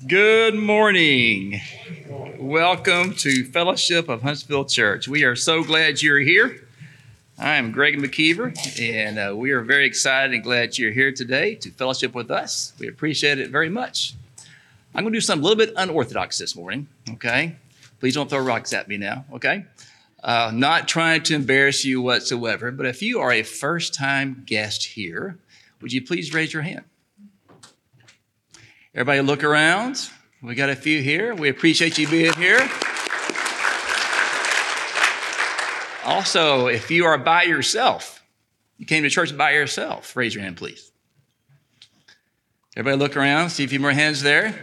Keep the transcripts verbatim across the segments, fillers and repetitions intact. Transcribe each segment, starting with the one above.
Good morning. Welcome to Fellowship of Huntsville Church. We are so glad you're here. I am Greg McKeever, and uh, we are very excited and glad you're here today to fellowship with us. We appreciate it very much. I'm going to do something a little bit unorthodox this morning, okay? Please don't throw rocks at me now, okay? Uh, not trying to embarrass you whatsoever, but if you are a first-time guest here, would you please raise your hand? Everybody look around. We got a few here. We appreciate you being here. Also, if you are by yourself, you came to church by yourself, raise your hand, please. Everybody look around, see a few more hands there.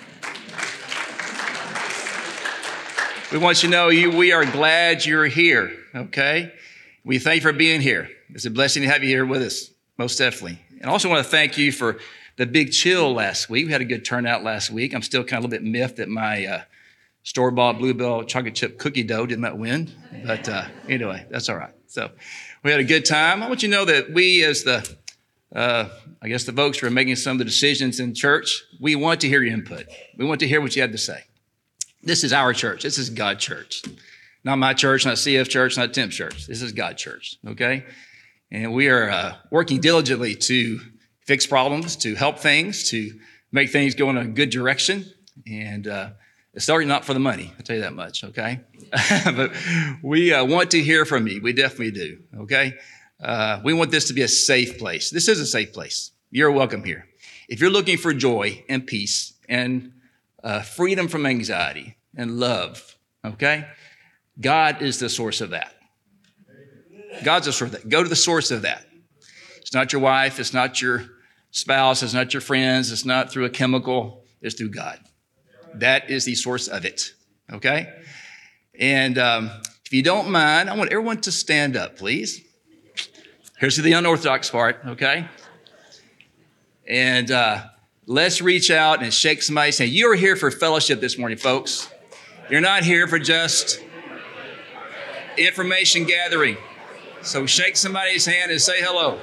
We want you to know you. We are glad you're here, okay? We thank you for being here. It's a blessing to have you here with us, most definitely. And I also want to thank you for the big chill last week. We had a good turnout last week. I'm still kind of a little bit miffed that my uh, store-bought Bluebell chocolate chip cookie dough did not win. But uh, anyway, that's all right. So we had a good time. I want you to know that we as the, uh, I guess the folks who are making some of the decisions in church, we want to hear your input. We want to hear what you have to say. This is our church. This is God's church. Not my church, not C F church, not Tim's church. This is God's church, okay? And we are uh, working diligently to fix problems, to help things, to make things go in a good direction. And uh, it's certainly not for the money, I'll tell you that much, okay? But we uh, want to hear from you. We definitely do, okay? Uh, we want this to be a safe place. This is a safe place. You're welcome here. If you're looking for joy and peace and uh, freedom from anxiety and love, okay? God is the source of that. God's the source of that. Go to the source of that. It's not your wife. It's not your spouse. It's not your friends. It's not through a chemical. It's through God. That is the source of it. Okay? And um, if you don't mind, I want everyone to stand up, please. Here's the unorthodox part, okay? And uh, let's reach out and shake somebody's hand. You are here for fellowship this morning, folks. You're not here for just information gathering. So shake somebody's hand and say hello.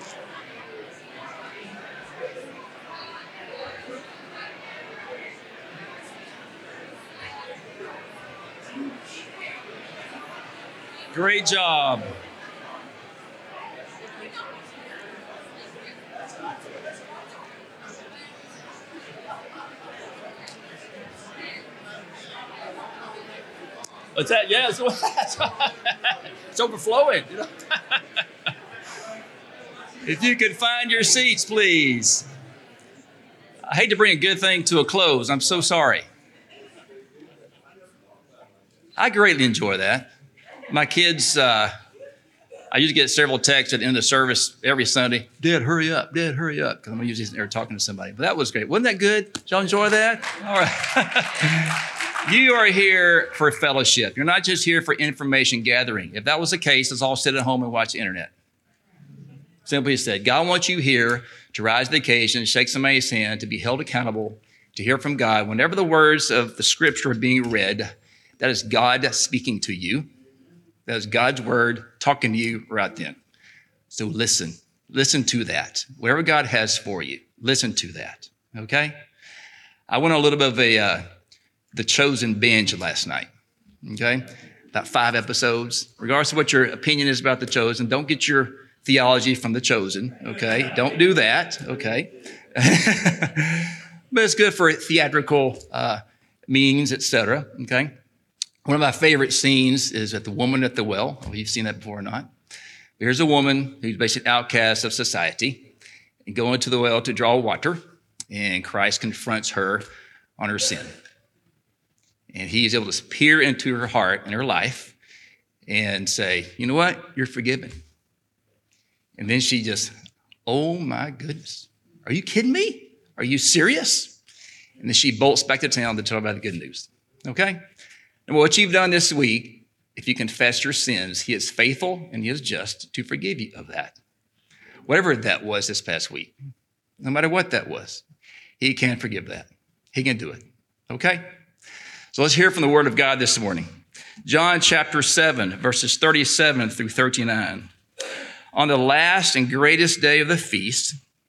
Great job. What's that? Yeah, it's, it's overflowing. You know? If you could find your seats, please. I hate to bring a good thing to a close. I'm so sorry. I greatly enjoy that. My kids, uh, I usually get several texts at the end of the service every Sunday. Dad, hurry up. Dad, hurry up. Because I'm usually there talking to somebody. But that was great. Wasn't that good? Did y'all enjoy that? All right. You are here for fellowship. You're not just here for information gathering. If that was the case, let's all sit at home and watch the internet. Simply said, God wants you here to rise to the occasion, shake somebody's hand, to be held accountable, to hear from God. Whenever the words of the scripture are being read, that is God speaking to you. That is God's word talking to you right then. So listen. Listen to that. Whatever God has for you, listen to that. Okay? I went on a little bit of a uh, The Chosen binge last night. Okay? About five episodes. Regardless of what your opinion is about The Chosen, don't get your theology from The Chosen. Okay? Don't do that. Okay? But it's good for theatrical uh, meetings, et cetera. Okay? One of my favorite scenes is at the woman at the well. Oh, you've seen that before or not? Here's a woman who's basically an outcast of society and going to the well to draw water, and Christ confronts her on her sin. And he is able to peer into her heart and her life and say, you know what? You're forgiven. And then she just, oh my goodness. Are you kidding me? Are you serious? And then she bolts back to town to tell about the good news. Okay? And what you've done this week, if you confess your sins, he is faithful and he is just to forgive you of that. Whatever that was this past week, no matter what that was, he can forgive that. He can do it. Okay? So let's hear from the word of God this morning. John chapter seven, verses thirty-seven through thirty-nine. On the last and greatest day of the feast,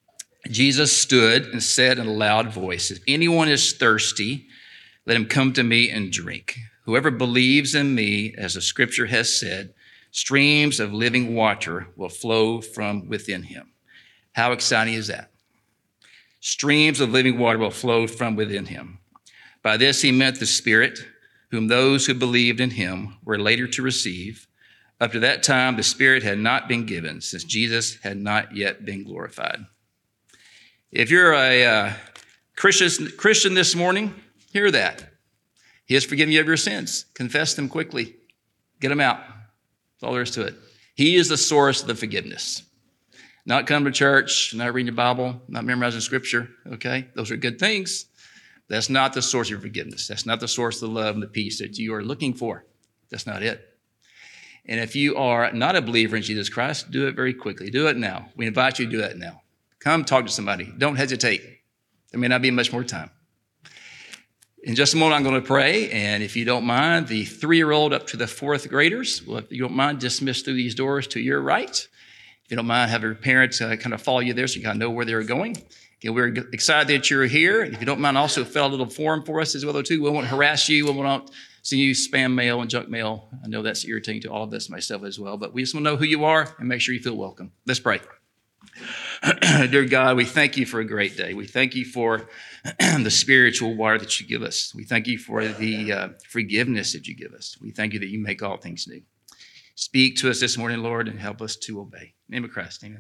Jesus stood and said in a loud voice, if anyone is thirsty, let him come to me and drink. Whoever believes in me, as the scripture has said, streams of living water will flow from within him. How exciting is that? Streams of living water will flow from within him. By this he meant the Spirit, whom those who believed in him were later to receive. Up to that time, the Spirit had not been given, since Jesus had not yet been glorified. If you're a uh, Christian, Christian this morning, hear that. He has forgiven you of your sins. Confess them quickly. Get them out. That's all there is to it. He is the source of the forgiveness. Not coming to church, not reading your Bible, not memorizing scripture, okay? Those are good things. That's not the source of your forgiveness. That's not the source of the love and the peace that you are looking for. That's not it. And if you are not a believer in Jesus Christ, do it very quickly. Do it now. We invite you to do that now. Come talk to somebody. Don't hesitate. There may not be much more time. In just a moment, I'm going to pray. And if you don't mind, the three-year-old up to the fourth graders, well, if you don't mind, dismiss through these doors to your right. If you don't mind, have your parents uh, kind of follow you there so you kind of know where they're going. Again, we're excited that you're here. If you don't mind, also fill out a little form for us as well, too. We won't harass you. We won't send you spam mail and junk mail. I know that's irritating to all of us, myself as well. But we just want to know who you are and make sure you feel welcome. Let's pray. Dear God, we thank you for a great day. We thank you for the spiritual water that you give us. We thank you for the uh, forgiveness that you give us. We thank you that you make all things new. Speak to us this morning, Lord, and help us to obey. In the name of Christ, amen.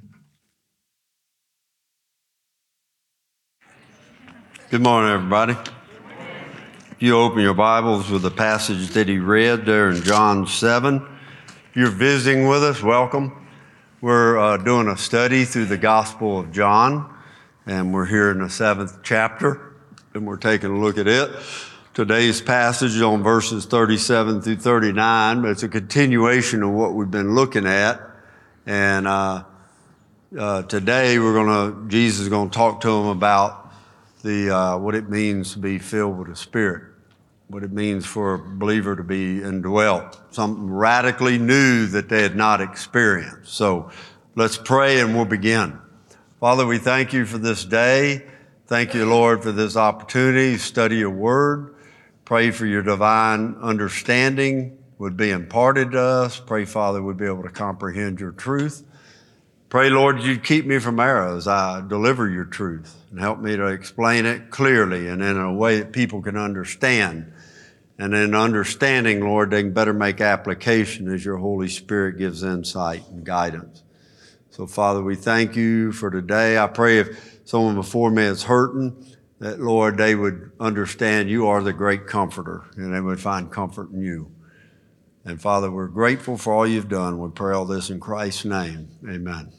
Good morning, everybody. If you open your Bibles with the passage that he read there in John seven, if you're visiting with us, welcome. We're uh, doing a study through the Gospel of John, and we're here in the seventh chapter, and we're taking a look at it. Today's passage is on verses thirty-seven through thirty-nine, but it's a continuation of what we've been looking at. And uh, uh, today, we're gonna Jesus is going to talk to them about the uh, what it means to be filled with the Spirit, what it means for a believer to be indwelt, something radically new that they had not experienced. So let's pray and we'll begin. Father, we thank you for this day. Thank you, Lord, for this opportunity to study your word. Pray for your divine understanding would be imparted to us. Pray, Father, we'd be able to comprehend your truth. Pray, Lord, you'd keep me from error as I deliver your truth and help me to explain it clearly and in a way that people can understand. And in understanding, Lord, they can better make application as your Holy Spirit gives insight and guidance. So, Father, we thank you for today. I pray if someone before me is hurting, that, Lord, they would understand you are the great comforter and they would find comfort in you. And, Father, we're grateful for all you've done. We pray all this in Christ's name. Amen.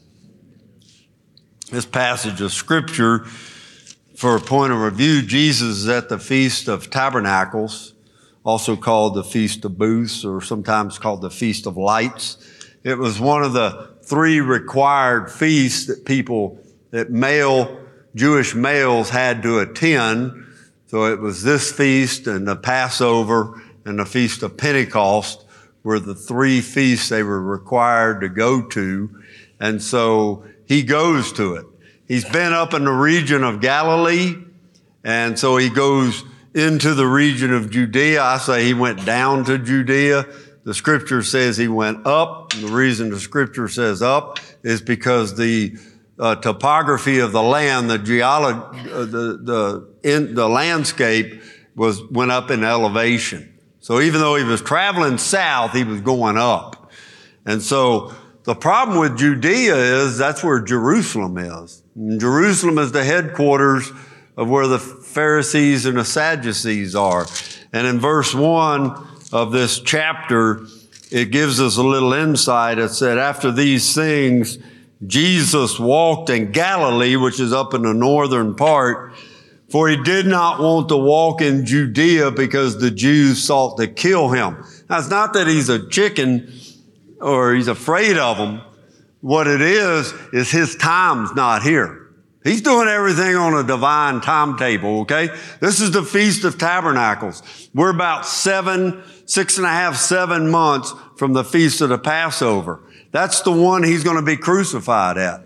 This passage of Scripture, for a point of review, Jesus is at the Feast of Tabernacles, also called the Feast of Booths, or sometimes called the Feast of Lights. It was one of the three required feasts that people, that male, Jewish males had to attend. So it was this feast and the Passover and the Feast of Pentecost were the three feasts they were required to go to. And so he goes to it. He's been up in the region of Galilee, and so he goes into the region of Judea. I say he went down to Judea. The scripture says he went up. And the reason the scripture says up is because the uh, topography of the land, the geology, uh, the the in, the landscape was went up in elevation. So even though he was traveling south, he was going up. And so the problem with Judea is that's where Jerusalem is. And Jerusalem is the headquarters of where the Pharisees and the Sadducees are. And in verse one of this chapter, it gives us a little insight. It said, after these things, Jesus walked in Galilee, which is up in the northern part, for he did not want to walk in Judea because the Jews sought to kill him. Now, it's not that he's a chicken or he's afraid of them. What it is, is his time's not here. He's doing everything on a divine timetable, okay? This is the Feast of Tabernacles. We're about seven, six and a half, seven months from the Feast of the Passover. That's the one he's going to be crucified at.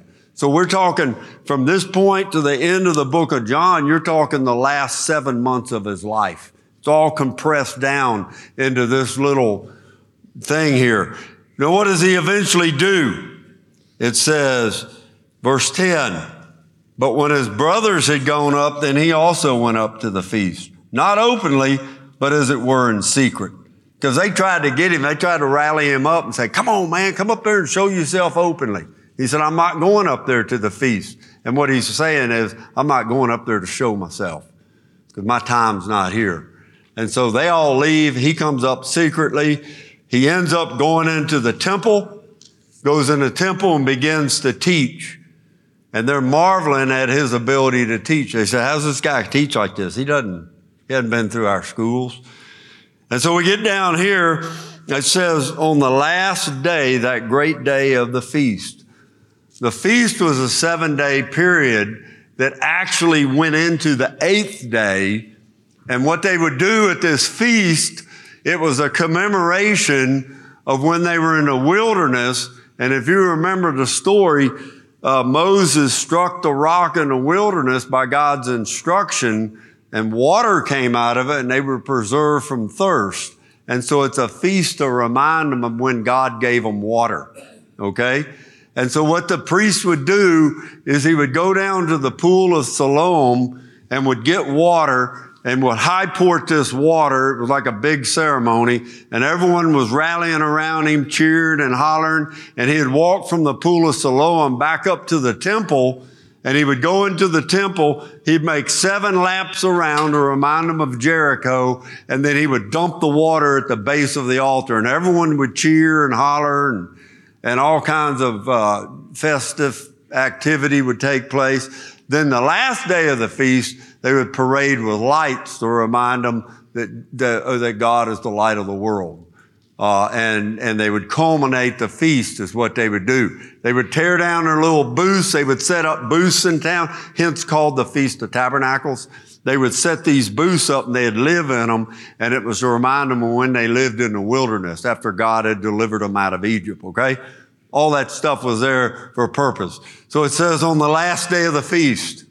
So we're talking from this point to the end of the book of John, you're talking the last seven months of his life. It's all compressed down into this little thing here. Now, what does he eventually do? It says, verse ten, but when his brothers had gone up, then he also went up to the feast. Not openly, but as it were in secret. Because they tried to get him, they tried to rally him up and say, come on, man, come up there and show yourself openly. He said, I'm not going up there to the feast. And what he's saying is, I'm not going up there to show myself because my time's not here. And so they all leave. He comes up secretly. He ends up going into the temple, goes in the temple and begins to teach. And they're marveling at his ability to teach. They say, how's this guy teach like this? He doesn't, he hasn't been through our schools. And so we get down here. It says, on the last day, that great day of the feast. The feast was a seven-day period that actually went into the eighth day. And what they would do at this feast, it was a commemoration of when they were in the wilderness. And if you remember the story, uh, Moses struck the rock in the wilderness by God's instruction, and water came out of it, and they were preserved from thirst. And so it's a feast to remind them of when God gave them water. Okay? And so what the priest would do is he would go down to the pool of Siloam and would get water and would high port this water. It was like a big ceremony, and everyone was rallying around him, cheered and hollering. And he would walk from the pool of Siloam back up to the temple, and he would go into the temple. He'd make seven laps around to remind them of Jericho, and then he would dump the water at the base of the altar, and everyone would cheer and holler, and and all kinds of uh, festive activity would take place. Then the last day of the feast, they would parade with lights to remind them that, that, uh, that God is the light of the world. Uh, and, and they would culminate the feast is what they would do. They would tear down their little booths. They would set up booths in town, hence called the Feast of Tabernacles. They would set these booths up and they'd live in them, and it was to remind them of when they lived in the wilderness after God had delivered them out of Egypt, okay? All that stuff was there for a purpose. So it says on the last day of the feast.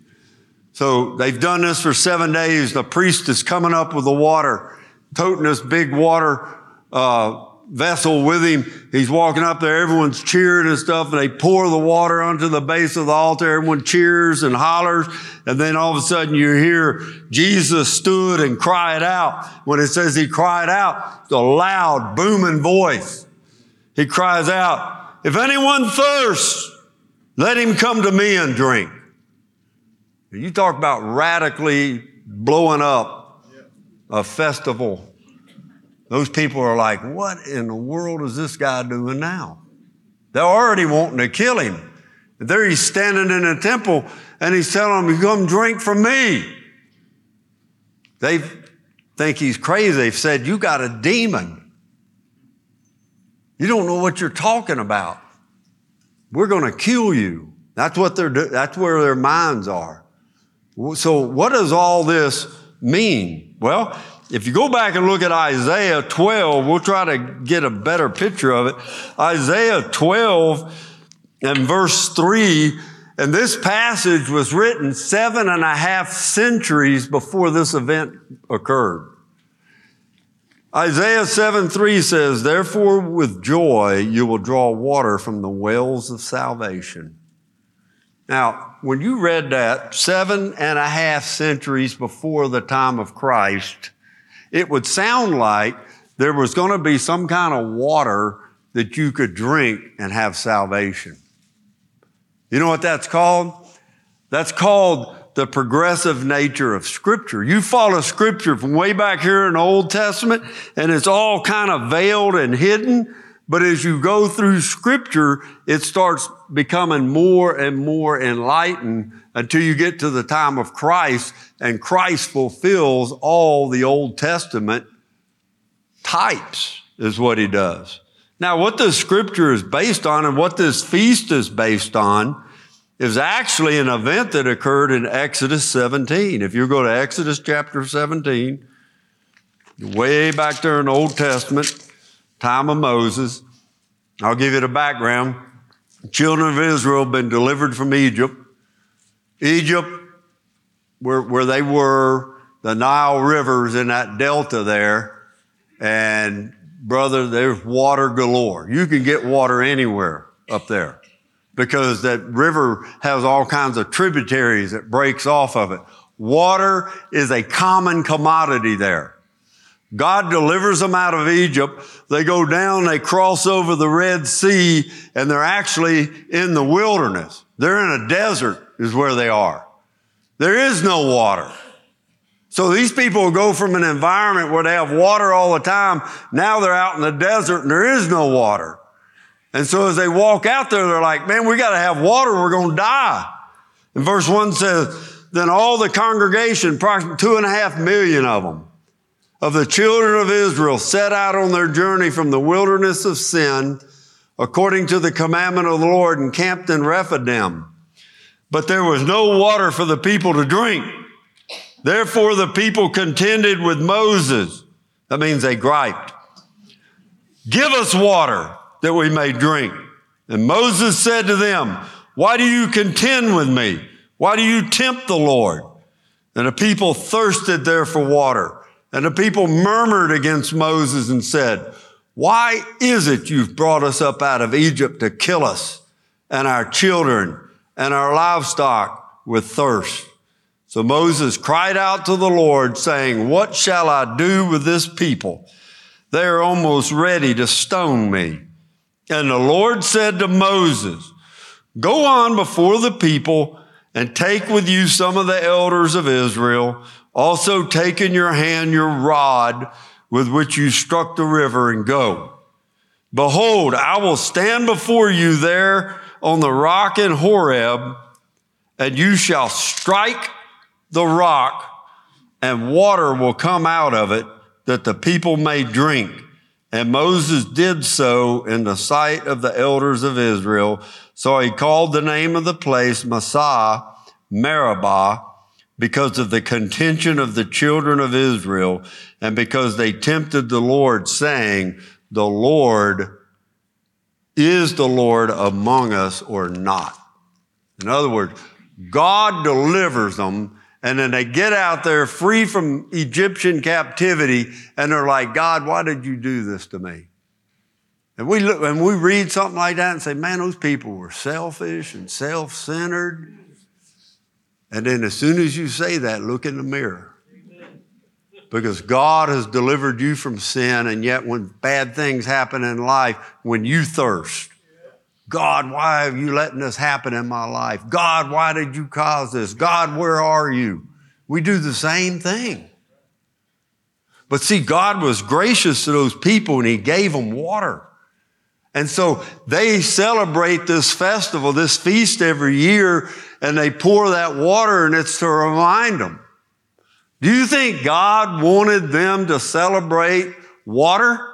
So they've done this for seven days. The priest is coming up with the water, toting this big water uh vessel with him. He's walking up there. Everyone's cheering and stuff, and they pour the water onto the base of the altar. Everyone cheers and hollers, and then all of a sudden you hear Jesus stood and cried out. When it says he cried out, it's a loud, booming voice. He cries out, if anyone thirsts, let him come to me and drink. You talk about radically blowing up a festival. Those people are like, what in the world is this guy doing now? They're already wanting to kill him. There he's standing in a temple and he's telling them, come drink from me. They think he's crazy. They've said, you got a demon. You don't know what you're talking about. We're going to kill you. That's what they're do- that's where their minds are. So what does all this mean? Well, if you go back and look at Isaiah twelve, we'll try to get a better picture of it. Isaiah twelve and verse three, and this passage was written seven and a half centuries before this event occurred. Isaiah seven three says, therefore with joy you will draw water from the wells of salvation. Now, when you read that seven and a half centuries before the time of Christ, it would sound like there was going to be some kind of water that you could drink and have salvation. You know what that's called? That's called the progressive nature of Scripture. You follow Scripture from way back here in the Old Testament, and it's all kind of veiled and hidden. But as you go through Scripture, it starts becoming more and more enlightened until you get to the time of Christ, and Christ fulfills all the Old Testament types is what he does. Now, what this Scripture is based on and what this feast is based on is actually an event that occurred in Exodus seventeen. If you go to Exodus chapter seventeen, way back there in the Old Testament, time of Moses, I'll give you the background. Children of Israel have been delivered from Egypt. Egypt, where, where they were, the Nile River's in that delta there. And brother, there's water galore. You can get water anywhere up there because that river has all kinds of tributaries that breaks off of it. Water is a common commodity there. God delivers them out of Egypt. They go down, they cross over the Red Sea, and they're actually in the wilderness. They're in a desert is where they are. There is no water. So these people go from an environment where they have water all the time. Now they're out in the desert and there is no water. And so as they walk out there, they're like, man, we got to have water. We're going to die. And verse one says, then all the congregation, approximately two and a half million of them, of the children of Israel set out on their journey from the wilderness of sin, according to the commandment of the Lord, and camped in Rephidim. But there was no water for the people to drink. Therefore the people contended with Moses. That means they griped. Give us water that we may drink. And Moses said to them, why do you contend with me? Why do you tempt the Lord? And the people thirsted there for water. And the people murmured against Moses and said, why is it you've brought us up out of Egypt to kill us and our children and our livestock with thirst? So Moses cried out to the Lord, saying, what shall I do with this people? They are almost ready to stone me. And the Lord said to Moses, go on before the people and take with you some of the elders of Israel. Also take in your hand your rod with which you struck the river and go. Behold, I will stand before you there on the rock in Horeb, and you shall strike the rock, and water will come out of it, that the people may drink. And Moses did so in the sight of the elders of Israel. So he called the name of the place Massah, Meribah, because of the contention of the children of Israel, and because they tempted the Lord, saying, the Lord, is the Lord among us or not? In other words, God delivers them, and then they get out there free from Egyptian captivity, and they're like, God, why did you do this to me? And we look, and we read something like that and say, man, those people were selfish and self-centered. And then as soon as you say that, look in the mirror. Because God has delivered you from sin, and yet when bad things happen in life, when you thirst, God, why have you letting this happen in my life? God, why did you cause this? God, where are you? We do the same thing. But see, God was gracious to those people, and he gave them water. And so they celebrate this festival, this feast every year, and they pour that water, and it's to remind them. Do you think God wanted them to celebrate water?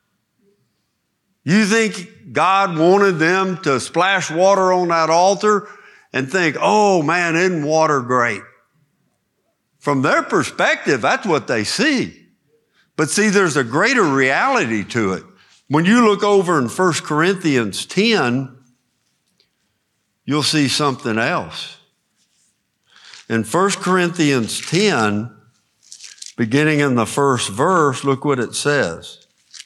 You think God wanted them to splash water on that altar and think, oh man, isn't water great? From their perspective, that's what they see. But see, there's a greater reality to it. When you look over in First Corinthians ten, you'll see something else. In First Corinthians ten, beginning in the first verse, look what it says.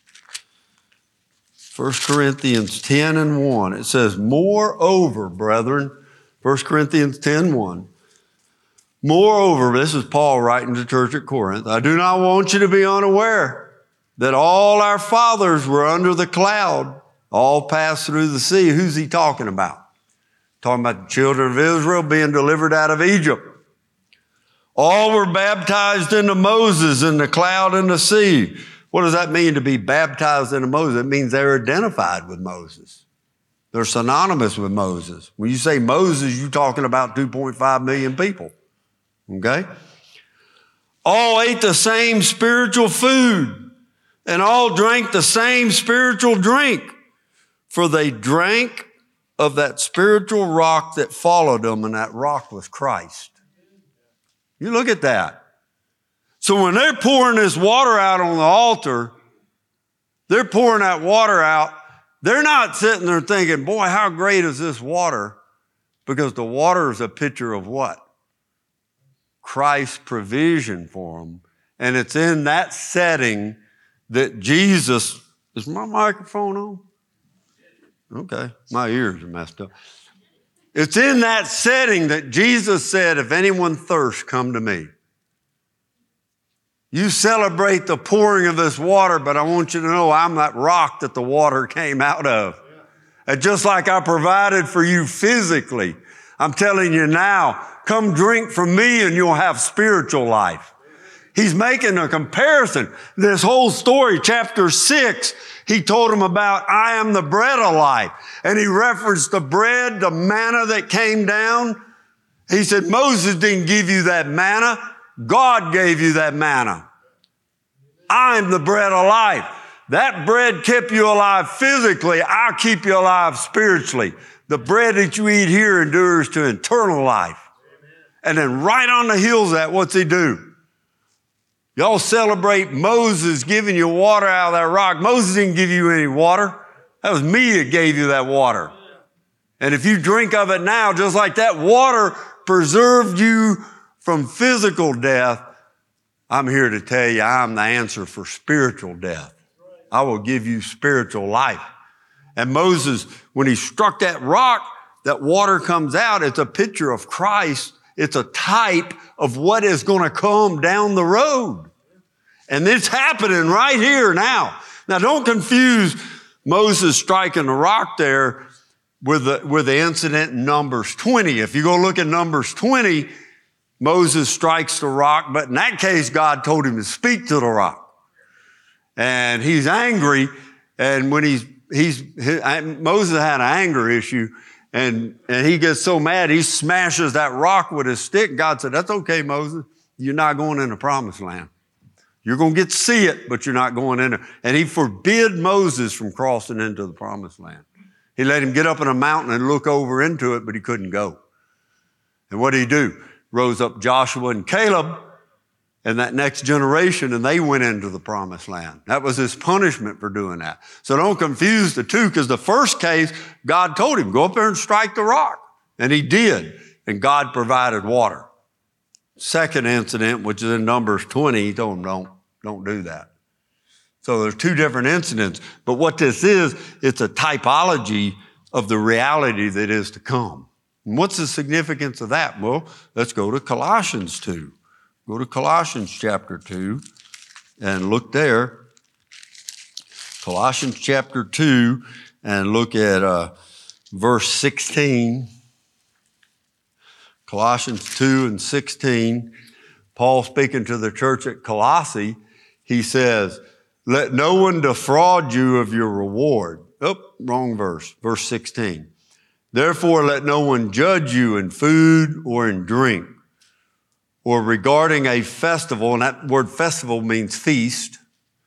First Corinthians ten and one, it says, moreover, brethren, First Corinthians ten one, moreover, this is Paul writing to the church at Corinth, I do not want you to be unaware that all our fathers were under the cloud, all passed through the sea. Who's he talking about? Talking about the children of Israel being delivered out of Egypt. All were baptized into Moses in the cloud and the sea. What does that mean to be baptized into Moses? It means they're identified with Moses. They're synonymous with Moses. When you say Moses, you're talking about two point five million people. Okay? All ate the same spiritual food, and all drank the same spiritual drink, for they drank of that spiritual rock that followed them, and that rock was Christ. You look at that. So when they're pouring this water out on the altar, they're pouring that water out They're not sitting there thinking, boy, how great is this water? Because the water is a picture of what? Christ's provision for them. And it's in that setting that Jesus, is my microphone on? Okay, my ears are messed up. It's in that setting that Jesus said, if anyone thirsts, come to me. You celebrate the pouring of this water, but I want you to know I'm that rock that the water came out of. And just like I provided for you physically, I'm telling you now, come drink from me and you'll have spiritual life. He's making a comparison. This whole story, chapter six, he told him about, I am the bread of life. And he referenced the bread, the manna that came down. He said, Moses didn't give you that manna. God gave you that manna. I'm the bread of life. That bread kept you alive physically. I'll keep you alive spiritually. The bread that you eat here endures to eternal life. And then right on the heels of that, what's he do? Y'all celebrate Moses giving you water out of that rock. Moses didn't give you any water. That was me that gave you that water. And if you drink of it now, just like that water preserved you from physical death, I'm here to tell you I'm the answer for spiritual death. I will give you spiritual life. And Moses, when he struck that rock, that water comes out. It's a picture of Christ. It's a type of what is going to come down the road. And it's happening right here now. Now, don't confuse Moses striking the rock there with the, with the incident in Numbers twenty. If you go look at Numbers twenty, Moses strikes the rock, but in that case, God told him to speak to the rock. And he's angry, and when he's, he's, he, Moses had an anger issue, and, and he gets so mad, he smashes that rock with his stick. God said, that's okay, Moses. You're not going in the promised land. You're going to get to see it, but you're not going in there. And he forbid Moses from crossing into the promised land. He let him get up in a mountain and look over into it, but he couldn't go. And what did he do? Rose up Joshua and Caleb and that next generation, and they went into the promised land. That was his punishment for doing that. So don't confuse the two, because the first case, God told him, go up there and strike the rock. And he did, and God provided water. Second incident, which is in Numbers twenty, he told him, don't, don't do that. So there's two different incidents. But what this is, it's a typology of the reality that is to come. And what's the significance of that? Well, let's go to Colossians two. Go to Colossians chapter two and look there. Colossians chapter two and look at uh, verse sixteen. Colossians two and sixteen. Paul speaking to the church at Colossae, he says, let no one defraud you of your reward. Oh, wrong verse. Verse sixteen. Therefore, let no one judge you in food or in drink, or regarding a festival, and that word festival means feast,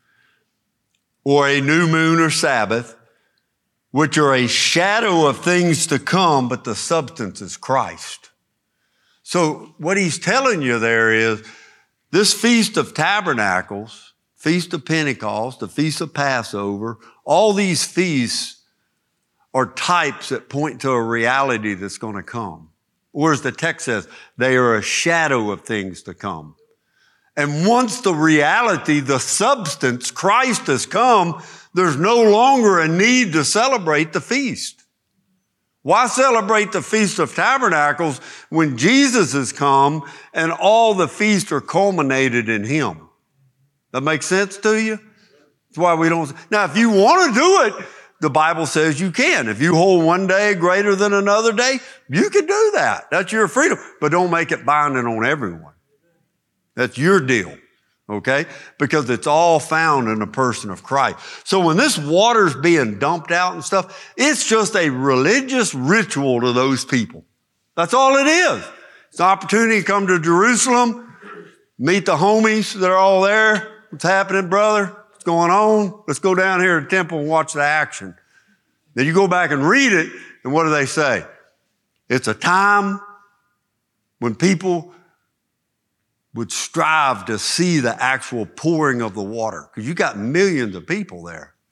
or a new moon or Sabbath, which are a shadow of things to come, but the substance is Christ. So what he's telling you there is this Feast of Tabernacles, Feast of Pentecost, the Feast of Passover, all these feasts are types that point to a reality that's going to come. Or as the text says, they are a shadow of things to come. And once the reality, the substance, Christ has come, there's no longer a need to celebrate the feast. Why celebrate the Feast of Tabernacles when Jesus has come and all the feasts are culminated in Him? That makes sense to you? That's why we don't. Now, if you want to do it, the Bible says you can. If you hold one day greater than another day, you can do that. That's your freedom. But don't make it binding on everyone. That's your deal, okay? Because it's all found in the person of Christ. So when this water's being dumped out and stuff, it's just a religious ritual to those people. That's all it is. It's an opportunity to come to Jerusalem, meet the homies that are all there. What's happening, brother? What's going on? Let's go down here to the temple and watch the action. Then you go back and read it, and what do they say? It's a time when people would strive to see the actual pouring of the water, because you got millions of people there.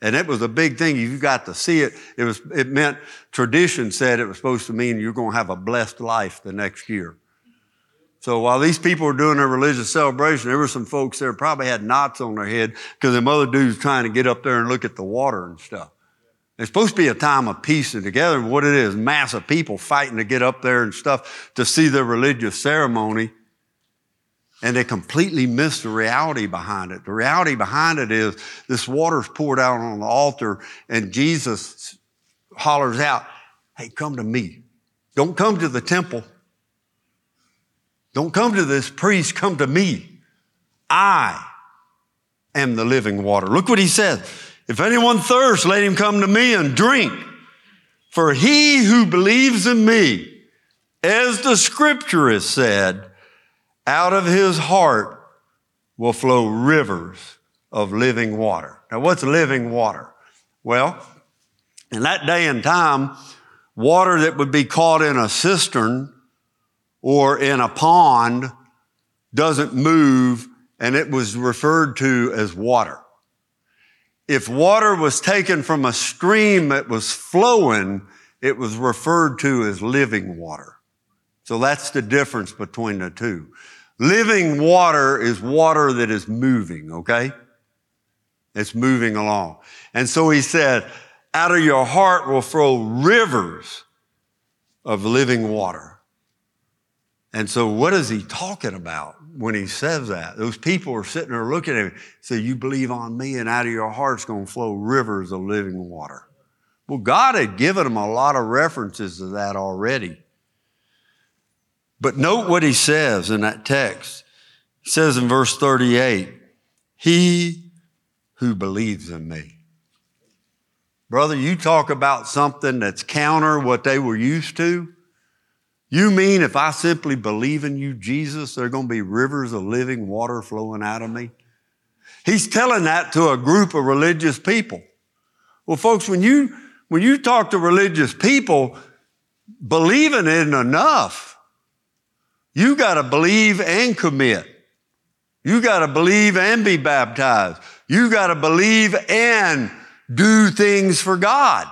And it was a big thing. You got to see it. It was, it meant, tradition said it was supposed to mean you're going to have a blessed life the next year. So while these people were doing their religious celebration, there were some folks there probably had knots on their head because them other dudes trying to get up there and look at the water and stuff. It's supposed to be a time of peace and together. What it is, mass of people fighting to get up there and stuff to see their religious ceremony. And they completely miss the reality behind it. The reality behind it is this water's poured out on the altar and Jesus hollers out, hey, come to me. Don't come to the temple. Don't come to this priest, come to me. I am the living water. Look what he says. If anyone thirsts, let him come to me and drink. For he who believes in me, as the scripture has said, out of his heart will flow rivers of living water. Now, what's living water? Well, in that day and time, water that would be caught in a cistern or in a pond doesn't move, and it was referred to as water. If water was taken from a stream that was flowing, it was referred to as living water. So that's the difference between the two. Living water is water that is moving, okay? It's moving along. And so he said, out of your heart will flow rivers of living water. And so what is he talking about when he says that? Those people are sitting there looking at him, say, you believe on me and out of your heart's going to flow rivers of living water. Well, God had given them a lot of references to that already. But note what he says in that text. He says in verse thirty-eight, he who believes in me. Brother, you talk about something that's counter what they were used to. You mean if I simply believe in you, Jesus, there are going to be rivers of living water flowing out of me? He's telling that to a group of religious people. Well, folks, when you, when you talk to religious people, believing isn't enough. You got to believe and commit. You got to believe and be baptized. You got to believe and do things for God.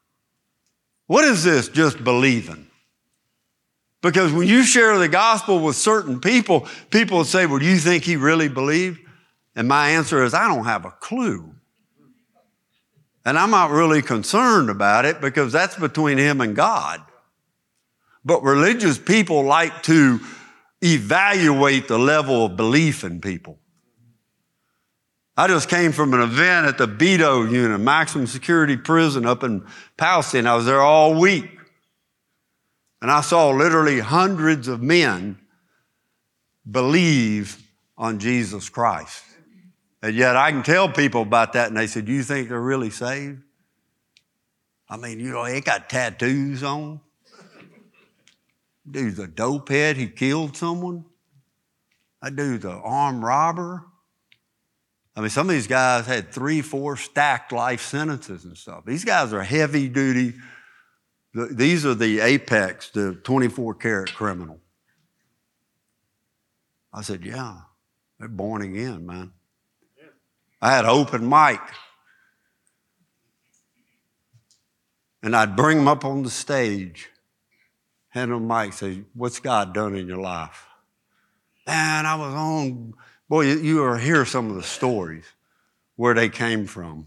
What is this, just believing? Because when you share the gospel with certain people, people will say, well, do you think he really believed? And my answer is, I don't have a clue. And I'm not really concerned about it because that's between him and God. But religious people like to evaluate the level of belief in people. I just came from an event at the Beto unit, maximum security prison up in Palestine. I was there all week. And I saw literally hundreds of men believe on Jesus Christ. And yet I can tell people about that and they said, do you think they're really saved? I mean, you know, they got tattoos on. Dude's a dope head. He killed someone. That dude's an armed robber. I mean, some of these guys had three, four stacked life sentences and stuff. These guys are heavy duty. These are the apex, the twenty-four karat criminal. I said, yeah, they're born again, man. Yeah. I had an open mic. And I'd bring them up on the stage, hand them a mic, say, what's God done in your life? Man, I was on, boy, you, you are hear some of the stories where they came from.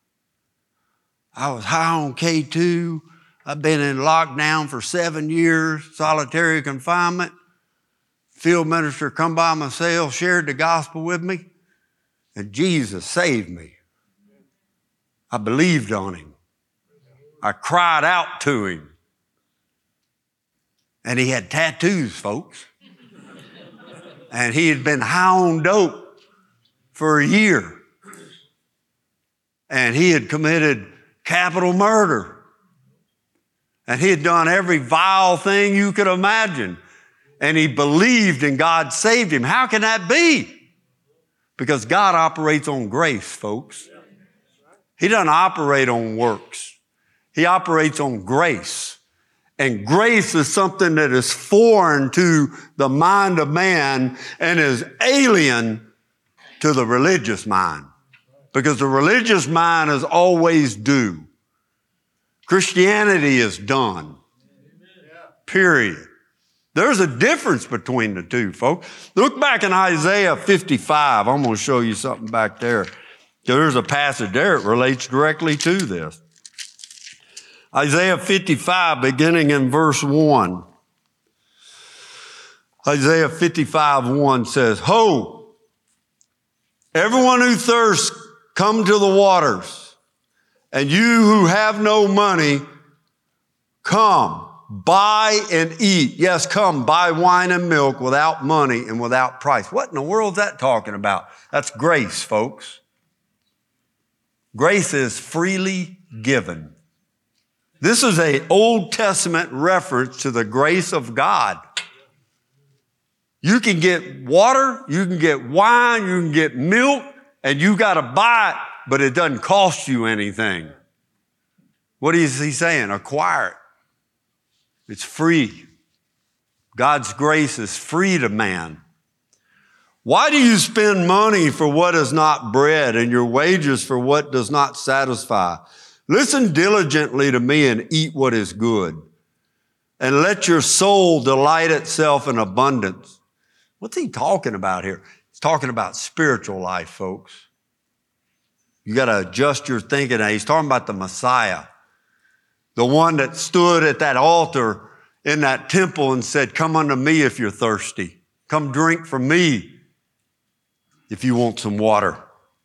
I was high on K two. I've been in lockdown for seven years, solitary confinement. Field minister come by my cell, shared the gospel with me, and Jesus saved me. I believed on him. I cried out to him. And he had tattoos, folks. And he had been high on dope for a year. And he had committed capital murder. And he had done every vile thing you could imagine. And he believed and God saved him. How can that be? Because God operates on grace, folks. He doesn't operate on works. He operates on grace. And grace is something that is foreign to the mind of man and is alien to the religious mind. because the religious mind is always do. Christianity is done. Period. There's a difference between the two, folks. Look back in Isaiah fifty-five. I'm going to show you something back there. There's a passage there that relates directly to this. Isaiah fifty-five, beginning in verse one. Isaiah fifty-five, one says, Ho, everyone who thirsts, come to the waters, and you who have no money, come, buy and eat. Yes, come, buy wine and milk without money and without price. What in the world is that talking about? That's grace, folks. Grace is freely given. This is an Old Testament reference to the grace of God. You can get water, you can get wine, you can get milk, and you got to buy it, but it doesn't cost you anything. What is he saying? Acquire it. It's free. God's grace is free to man. Why do you spend money for what is not bread and your wages for what does not satisfy? Listen diligently to me and eat what is good, and let your soul delight itself in abundance. What's he talking about here? He's talking about spiritual life, folks. You got to adjust your thinking. He's talking about the Messiah, the one that stood at that altar in that temple and said, come unto me if you're thirsty. Come drink from me if you want some water.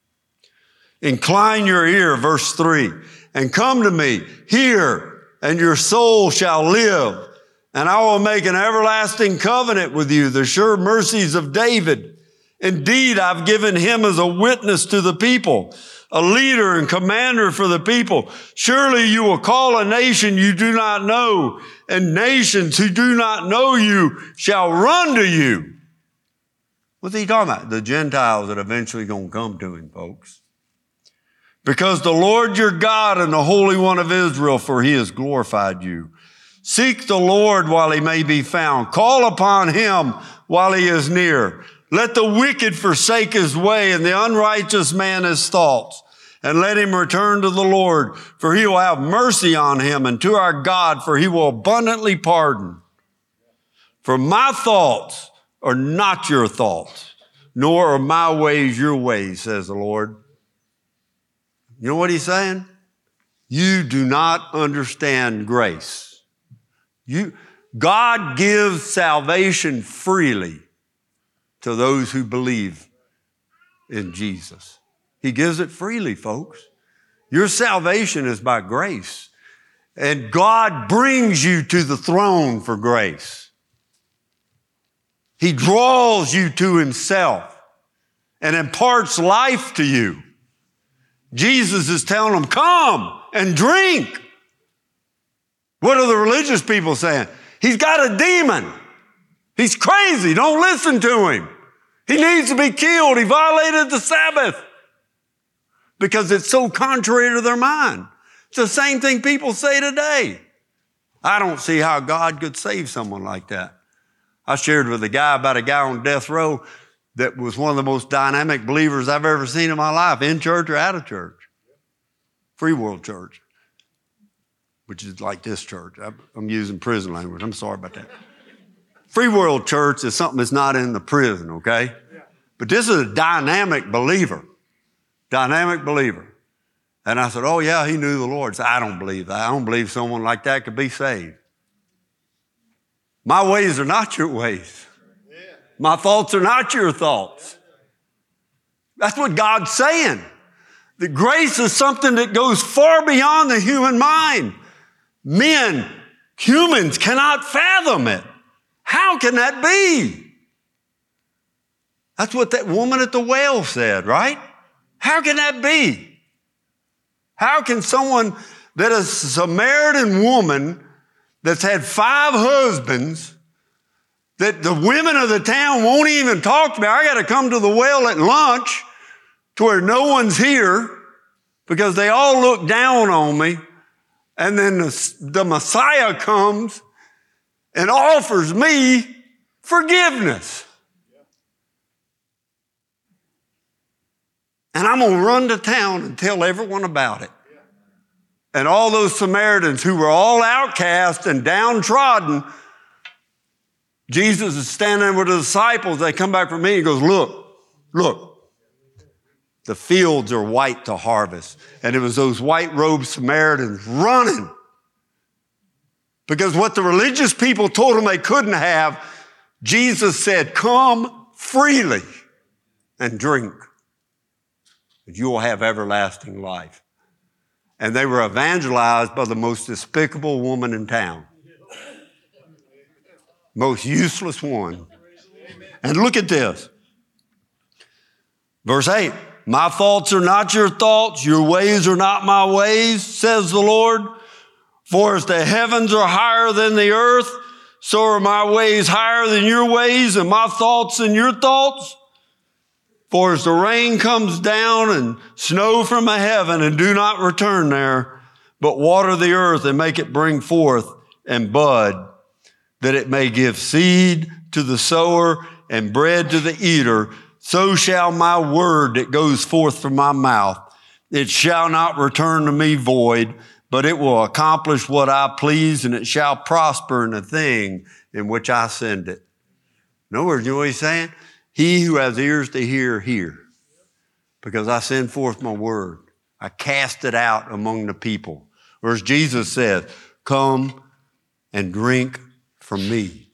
Incline your ear, verse three, and come to me, hear, and your soul shall live. And I will make an everlasting covenant with you, the sure mercies of David. Indeed, I've given him as a witness to the people, a leader and commander for the people. Surely you will call a nation you do not know, and nations who do not know you shall run to you. What's he talking about? The Gentiles that are eventually going to come to him, folks. Because the Lord your God and the Holy One of Israel, for he has glorified you. Seek the Lord while he may be found. Call upon him while he is near. Let the wicked forsake his way and the unrighteous man his thoughts. And let him return to the Lord, for he will have mercy on him, and to our God, for he will abundantly pardon. For my thoughts are not your thoughts, nor are my ways your ways, says the Lord. You know what he's saying? You do not understand grace. You, God gives salvation freely to those who believe in Jesus. He gives it freely, folks. Your salvation is by grace. And God brings you to the throne for grace. He draws you to himself and imparts life to you. Jesus is telling them, come and drink. What are the religious people saying? He's got a demon. He's crazy. Don't listen to him. He needs to be killed. He violated the Sabbath. Because it's so contrary to their mind. It's the same thing people say today. I don't see how God could save someone like that. I shared with a guy about a guy on death row that was one of the most dynamic believers I've ever seen in my life, in church or out of church. Free World Church, which is like this church. I'm using prison language. I'm sorry about that. Free World Church is something that's not in the prison, okay? But this is a dynamic believer. Dynamic believer. And I said, oh, yeah, he knew the Lord. I said, I don't believe that. I don't believe someone like that could be saved. My ways are not your ways. My thoughts are not your thoughts. That's what God's saying. The grace is something that goes far beyond the human mind. Men, humans cannot fathom it. How can that be? That's what that woman at the well said, right? How can that be? How can someone that is a Samaritan woman that's had five husbands, that the women of the town won't even talk to me? I got to come to the well at lunch to where no one's here because they all look down on me. And then the, the Messiah comes and offers me forgiveness. and I'm going to run to town and tell everyone about it. And all those Samaritans who were all outcast and downtrodden, Jesus is standing with the disciples. They come back from me and goes, look, look, the fields are white to harvest. And it was those white-robed Samaritans running. Because what the religious people told them they couldn't have, Jesus said, come freely and drink, and you will have everlasting life. And they were evangelized by the most despicable woman in town. Most useless one. And look at this. Verse eight. My thoughts are not your thoughts. Your ways are not my ways, says the Lord. For as the heavens are higher than the earth, so are my ways higher than your ways and my thoughts than your thoughts. For as the rain comes down and snow from the heaven and do not return there, but water the earth and make it bring forth and bud, that it may give seed to the sower and bread to the eater, so shall my word that goes forth from my mouth. It shall not return to me void, but it will accomplish what I please, and it shall prosper in the thing in which I send it. In other words, you know what he's saying? He who has ears to hear, hear. Because I send forth my word. I cast it out among the people. Or as Jesus said, come and drink from me.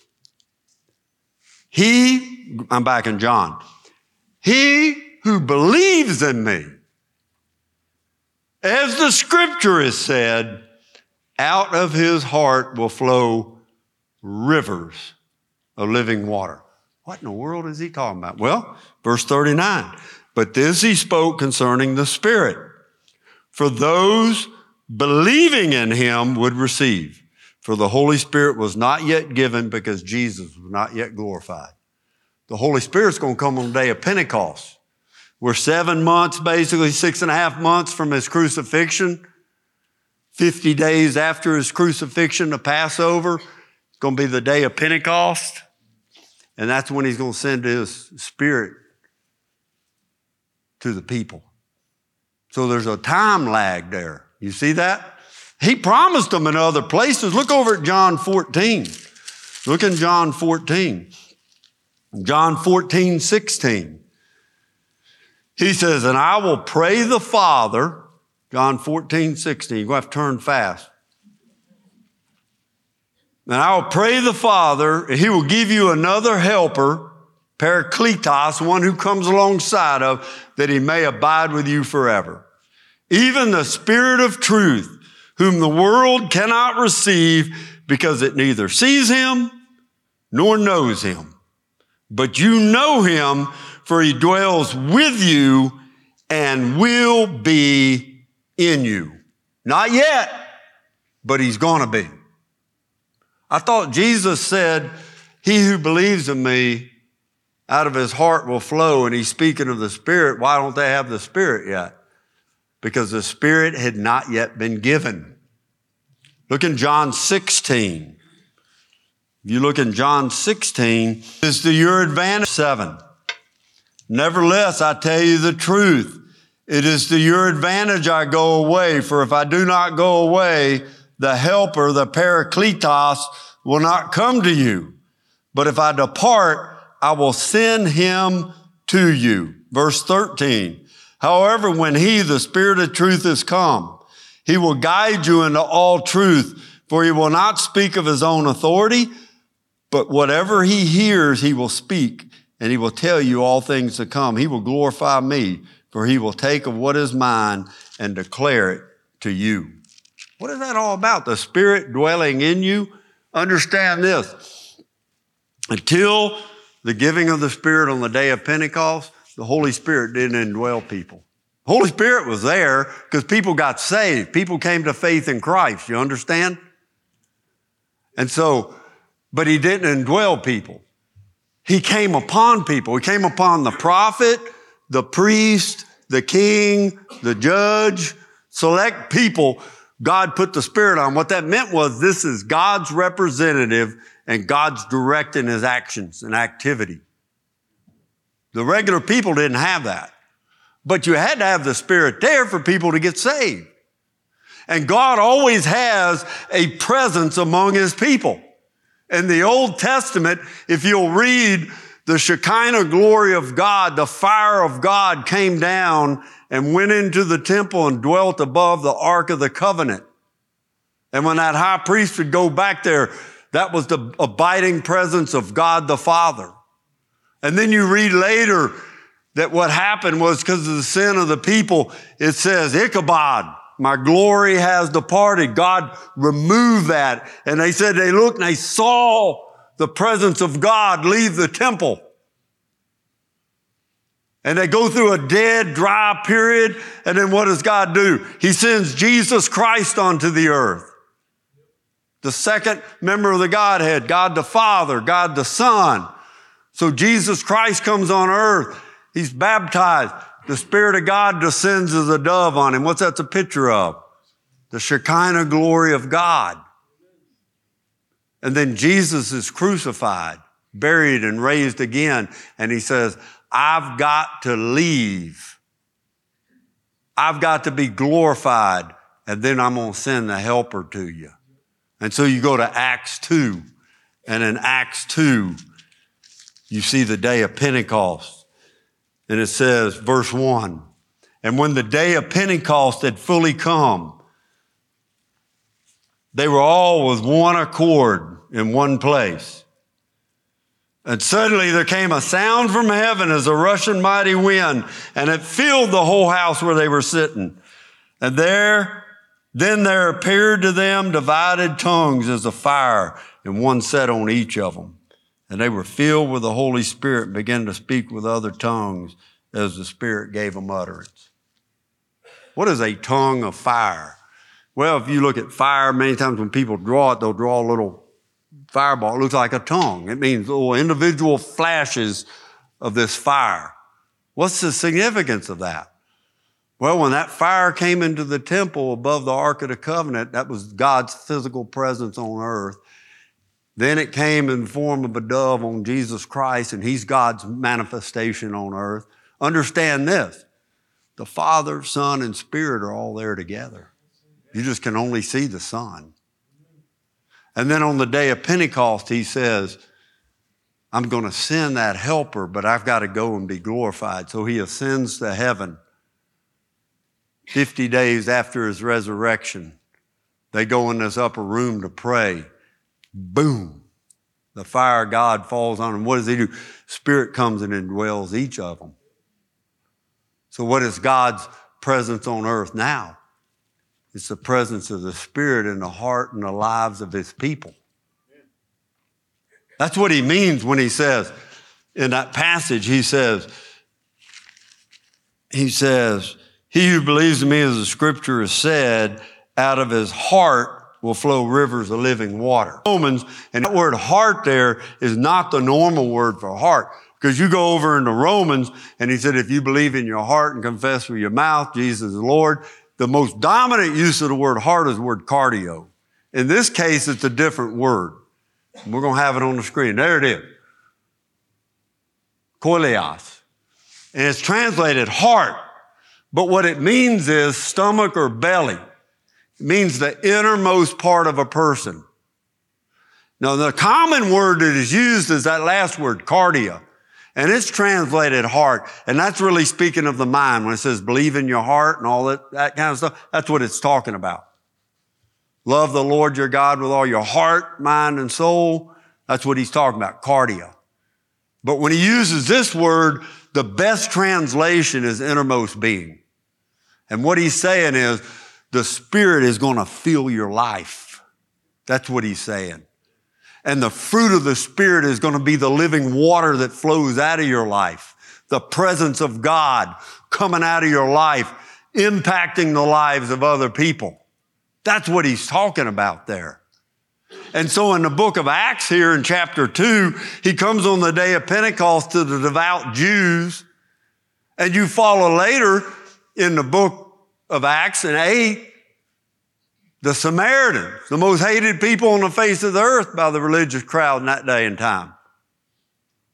He, I'm back in John. He who believes in me, as the scripture has said, out of his heart will flow rivers of living water. What in the world is he talking about? Well, verse thirty-nine. But this he spoke concerning the Spirit, for those believing in him would receive. For the Holy Spirit was not yet given because Jesus was not yet glorified. The Holy Spirit's going to come on the day of Pentecost. We're seven months, basically six and a half months from his crucifixion. fifty days after his crucifixion, the Passover. It's going to be the day of Pentecost. And that's when he's going to send his Spirit to the people. So there's a time lag there. You see that? He promised them in other places. Look over at John fourteen. Look in John fourteen. John fourteen, sixteen. He says, and I will pray the Father, John fourteen, sixteen. You're going to have to turn fast. And I will pray the Father, and he will give you another helper, Parakletos, one who comes alongside of, that he may abide with you forever. Even the Spirit of truth, whom the world cannot receive because it neither sees him nor knows him. But you know him, for he dwells with you and will be in you. Not yet, but he's going to be. I thought Jesus said, he who believes in me, out of his heart will flow, and he's speaking of the Spirit. Why don't they have the Spirit yet? Because the Spirit had not yet been given. Look in John sixteen. If you look in John sixteen, it's to your advantage. Seven. Nevertheless, I tell you the truth. It is to your advantage I go away, for if I do not go away, the helper, the Parakletos, will not come to you. But if I depart, I will send him to you. Verse thirteen. However, when he, the Spirit of truth, is come, he will guide you into all truth, for he will not speak of his own authority, but whatever he hears, he will speak, and he will tell you all things to come. He will glorify me, for he will take of what is mine and declare it to you. What is that all about? The Spirit dwelling in you? Understand this. Until the giving of the Spirit on the day of Pentecost, the Holy Spirit didn't indwell people. The Holy Spirit was there because people got saved. People came to faith in Christ. You understand? And so, but he didn't indwell people. He came upon people. He came upon the prophet, the priest, the king, the judge, select people. God put the Spirit on. What that meant was this is God's representative and God's directing his actions and activity. The regular people didn't have that. But you had to have the Spirit there for people to get saved. And God always has a presence among his people. In the Old Testament, if you'll read, the Shekinah glory of God, the fire of God came down and went into the temple and dwelt above the Ark of the Covenant. And when that high priest would go back there, that was the abiding presence of God the Father. And then you read later that what happened was because of the sin of the people, it says, Ichabod, my glory has departed. God removed that. And they said they looked and they saw the presence of God leave the temple. And they go through a dead, dry period. And then what does God do? He sends Jesus Christ onto the earth. The second member of the Godhead, God the Father, God the Son. So Jesus Christ comes on earth. He's baptized. The Spirit of God descends as a dove on him. What's that a picture of? The Shekinah glory of God. And then Jesus is crucified, buried, and raised again. And he says, I've got to leave. I've got to be glorified. And then I'm going to send the helper to you. And so you go to Acts two. And in Acts two, you see the day of Pentecost. And it says, verse one, and when the day of Pentecost had fully come, they were all with one accord in one place. And suddenly there came a sound from heaven as a rushing mighty wind, and it filled the whole house where they were sitting. And there, then there appeared to them divided tongues as a fire, and one sat on each of them. And they were filled with the Holy Spirit and began to speak with other tongues as the Spirit gave them utterance. What is a tongue of fire? Well, if you look at fire, many times when people draw it, they'll draw a little fireball. It looks like a tongue. It means little individual flashes of this fire. What's the significance of that? Well, when that fire came into the temple above the Ark of the Covenant, that was God's physical presence on earth. Then it came in the form of a dove on Jesus Christ, and he's God's manifestation on earth. Understand this. The Father, Son, and Spirit are all there together. You just can only see the Son. And then on the day of Pentecost, he says, I'm going to send that helper, but I've got to go and be glorified. So he ascends to heaven. Fifty days after his resurrection, they go in this upper room to pray. Boom. The fire of God falls on them. What does he do? Spirit comes and indwells each of them. So what is God's presence on earth now? It's the presence of the Spirit in the heart and the lives of his people. That's what he means when he says, in that passage, he says, he says, he who believes in me, as the scripture has said, out of his heart will flow rivers of living water. Romans, and that word heart there is not the normal word for heart. Because you go over into Romans, and he said, if you believe in your heart and confess with your mouth, Jesus is Lord, the most dominant use of the word heart is the word cardio. In this case, it's a different word. We're going to have it on the screen. There it is. Koileos. And it's translated heart. But what it means is stomach or belly. It means the innermost part of a person. Now, the common word that is used is that last word, cardia. And it's translated heart. And that's really speaking of the mind. When it says believe in your heart and all that, that kind of stuff, that's what it's talking about. Love the Lord your God with all your heart, mind, and soul. That's what he's talking about, cardia. But when he uses this word, the best translation is innermost being. And what he's saying is the Spirit is going to fill your life. That's what he's saying. And the fruit of the Spirit is going to be the living water that flows out of your life. The presence of God coming out of your life, impacting the lives of other people. That's what he's talking about there. And so in the book of Acts here in chapter two, he comes on the day of Pentecost to the devout Jews. And you follow later in the book of Acts in eight, the Samaritans, the most hated people on the face of the earth by the religious crowd in that day and time.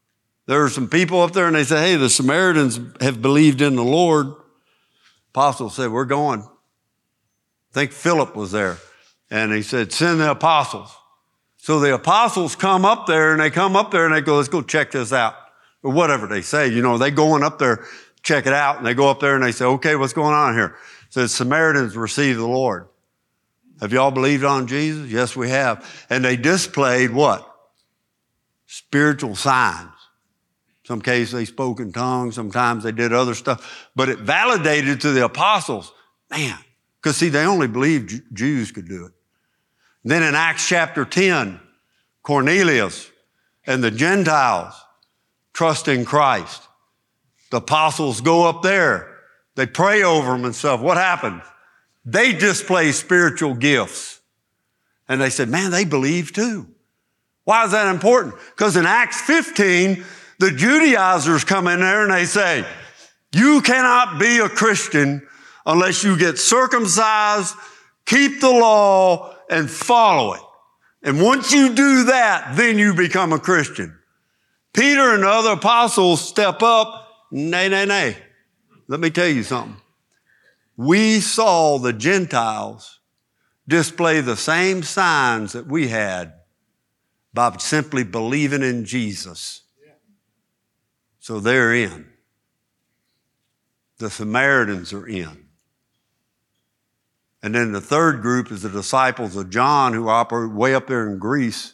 There are some people up there and they say, hey, the Samaritans have believed in the Lord. Apostles said, we're going. I think Philip was there. And he said, send the apostles. So the apostles come up there and they come up there and they go, let's go check this out. Or whatever they say. You know, they going up there, check it out. And they go up there and they say, okay, what's going on here? So the Samaritans received the Lord. Have y'all believed on Jesus? Yes, we have. And they displayed what? Spiritual signs. Some cases they spoke in tongues. Sometimes they did other stuff. But it validated to the apostles, man, because see, they only believed Jews could do it. Then in Acts chapter ten, Cornelius and the Gentiles trust in Christ. The apostles go up there. They pray over them and stuff. What happened? They display spiritual gifts. And they said, man, they believe too. Why is that important? Because in Acts fifteen, the Judaizers come in there and they say, you cannot be a Christian unless you get circumcised, keep the law, and follow it. And once you do that, then you become a Christian. Peter and the other apostles step up. Nay, nay, nay. Let me tell you something. We saw the Gentiles display the same signs that we had by simply believing in Jesus. So they're in. The Samaritans are in. And then the third group is the disciples of John who operate way up there in Greece.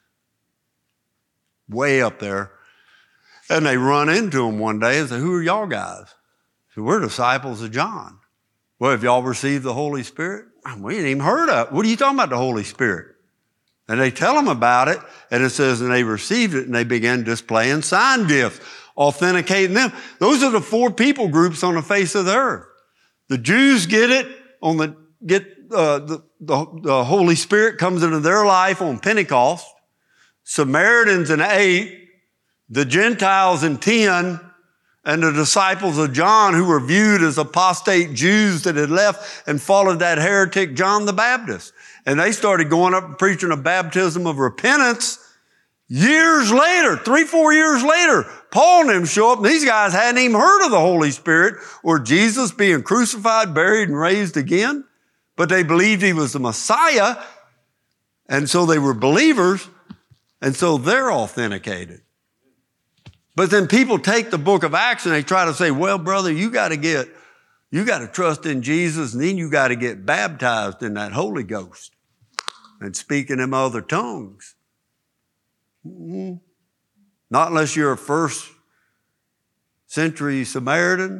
Way up there. And they run into them one day and say, who are y'all guys? So we're disciples of John. Well, have y'all received the Holy Spirit? We ain't even heard of it. What are you talking about, the Holy Spirit? And they tell them about it, and it says, and they received it, and they began displaying sign gifts, authenticating them. Those are the four people groups on the face of the earth. The Jews get it on the, get, uh, the, the, the Holy Spirit comes into their life on Pentecost. Samaritans in eight, the Gentiles in ten, and the disciples of John who were viewed as apostate Jews that had left and followed that heretic John the Baptist. And they started going up and preaching a baptism of repentance. Years later, three, four years later, Paul and them show up, and these guys hadn't even heard of the Holy Spirit or Jesus being crucified, buried, and raised again. But they believed he was the Messiah, and so they were believers, and so they're authenticated. But then people take the book of Acts and they try to say, well, brother, you got to get, you got to trust in Jesus, and then you got to get baptized in that Holy Ghost and speak in them other tongues. Mm-hmm. Not unless you're a first century Samaritan,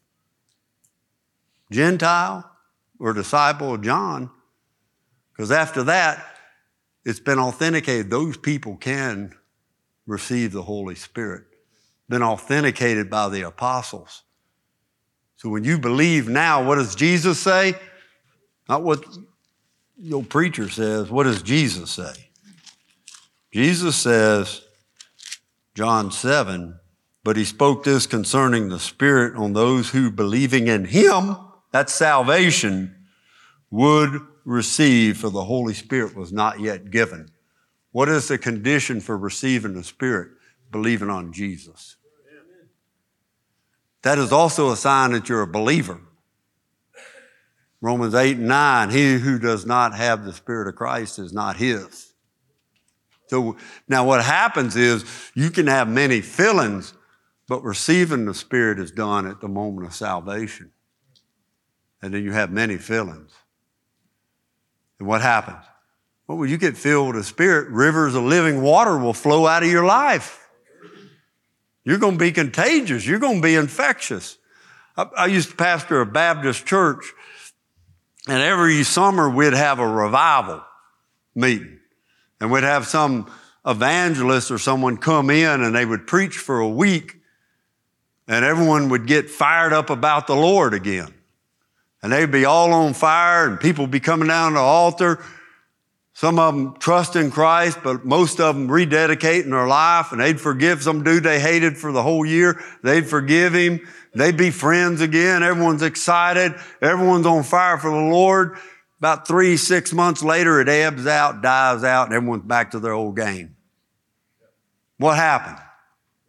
Gentile, or disciple of John. Because after that, it's been authenticated. Those people can receive the Holy Spirit. Been authenticated by the apostles. So when you believe now, what does Jesus say? Not what your preacher says. What does Jesus say? Jesus says, John seven, but he spoke this concerning the Spirit on those who believing in him, that's salvation, would receive, for the Holy Spirit was not yet given. What is the condition for receiving the Spirit? Believing on Jesus. That is also a sign that you're a believer. Romans eight and nine, he who does not have the Spirit of Christ is not his. So now what happens is you can have many fillings, but receiving the Spirit is done at the moment of salvation. And then you have many fillings. And what happens? Well, when you get filled with the Spirit, rivers of living water will flow out of your life. You're going to be contagious. You're going to be infectious. I, I used to pastor a Baptist church, and every summer we'd have a revival meeting. And we'd have some evangelist or someone come in, and they would preach for a week, and everyone would get fired up about the Lord again. And they'd be all on fire, and people would be coming down to the altar. Some of them trust in Christ, but most of them rededicating their life, and they'd forgive some dude they hated for the whole year. They'd forgive him. They'd be friends again. Everyone's excited. Everyone's on fire for the Lord. About three, six months later, it ebbs out, dies out, and everyone's back to their old game. What happened?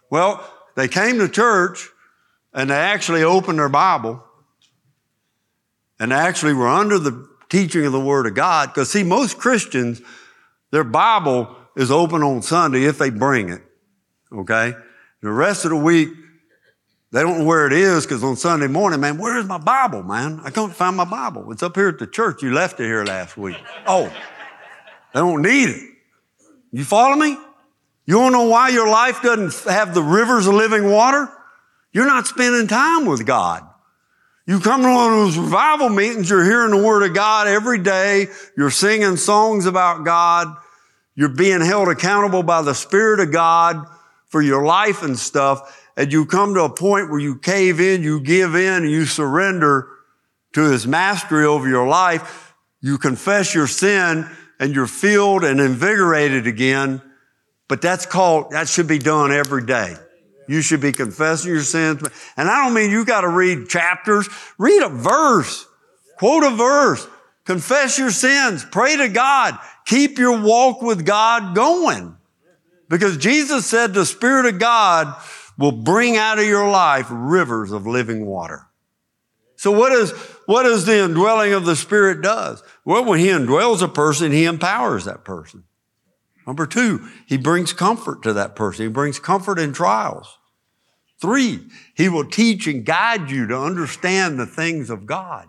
Well, they came to church and they actually opened their Bible and they actually were under the teaching of the Word of God. Because see, most Christians, their Bible is open on Sunday if they bring it, okay? The rest of the week, they don't know where it is because on Sunday morning, man, where's my Bible, man? I can't find my Bible. It's up here at the church. You left it here last week. Oh, they don't need it. You follow me? You want to know why your life doesn't have the rivers of living water? You're not spending time with God. You come to one of those revival meetings, you're hearing the Word of God every day. You're singing songs about God. You're being held accountable by the Spirit of God for your life and stuff. And you come to a point where you cave in, you give in, and you surrender to His mastery over your life. You confess your sin, and you're filled and invigorated again. But that's called, that should be done every day. You should be confessing your sins. And I don't mean you got to read chapters. Read a verse. Quote a verse. Confess your sins. Pray to God. Keep your walk with God going. Because Jesus said the Spirit of God will bring out of your life rivers of living water. So what is, what is the indwelling of the Spirit does? Well, when He indwells a person, He empowers that person. Number two, He brings comfort to that person. He brings comfort in trials. Three, He will teach and guide you to understand the things of God.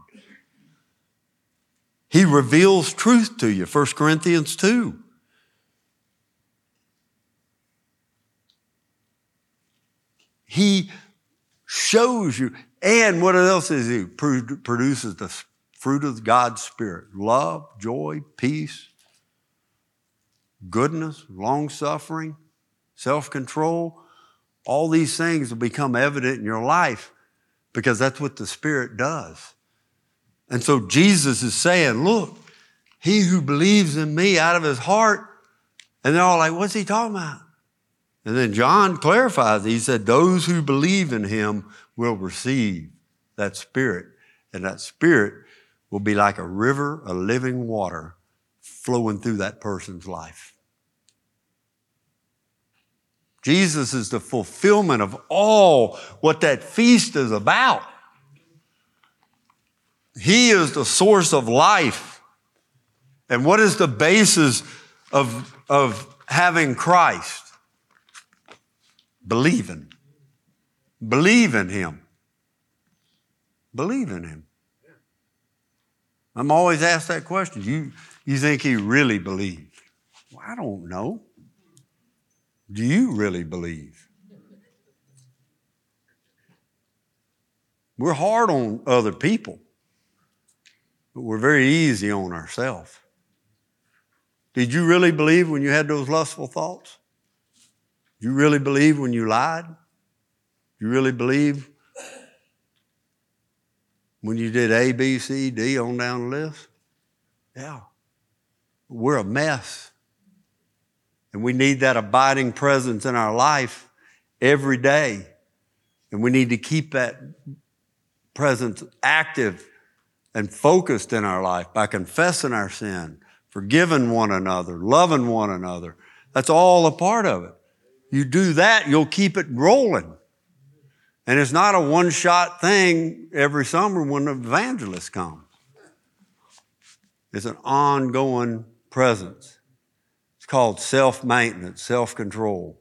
He reveals truth to you, First Corinthians two. He shows you, and what else does He produces? The fruit of God's Spirit. Love, joy, peace, goodness, long-suffering, self-control. All these things will become evident in your life because that's what the Spirit does. And so Jesus is saying, look, he who believes in me out of his heart, and they're all like, what's he talking about? And then John clarifies, he said, those who believe in him will receive that Spirit. And that Spirit will be like a river of living water flowing through that person's life. Jesus is the fulfillment of all what that feast is about. He is the source of life. And what is the basis of, of having Christ? Believing. Believe in him. Believe in him. I'm always asked that question. You, you think he really believed? Well, I don't know. Do you really believe? We're hard on other people, but we're very easy on ourselves. Did you really believe when you had those lustful thoughts? Did you really believe when you lied? Did you really believe when you did A, B, C, D on down the list? Yeah. We're a mess. And we need that abiding presence in our life every day. And we need to keep that presence active and focused in our life by confessing our sin, forgiving one another, loving one another. That's all a part of it. You do that, you'll keep it rolling. And it's not a one-shot thing every summer when the evangelist comes. It's an ongoing presence. It's called self-maintenance, self-control.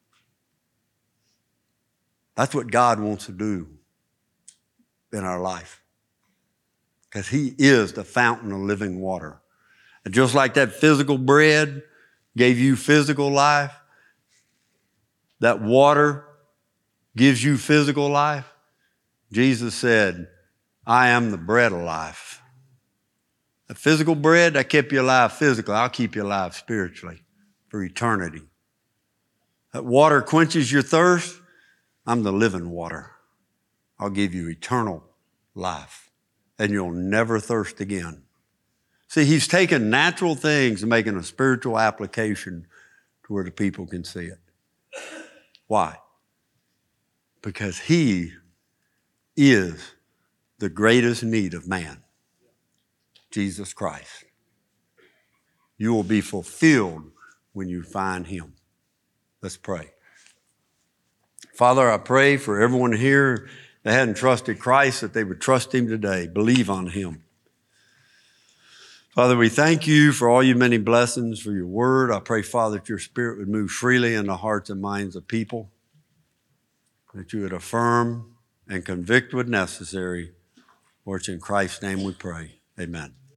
That's what God wants to do in our life. Because he is the fountain of living water. And just like that physical bread gave you physical life, that water gives you physical life. Jesus said, I am the bread of life. The physical bread, I kept you alive physically. I'll keep you alive spiritually for eternity. That water quenches your thirst. I'm the living water. I'll give you eternal life, and you'll never thirst again. See, he's taken natural things and making a spiritual application to where the people can see it. Why? Because he is the greatest need of man, Jesus Christ. You will be fulfilled when you find him. Let's pray. Father, I pray for everyone here that hadn't trusted Christ, that they would trust him today, believe on him. Father, we thank you for all your many blessings, for your word. I pray, Father, that your spirit would move freely in the hearts and minds of people, that you would affirm and convict when necessary. For it's in Christ's name we pray. Amen.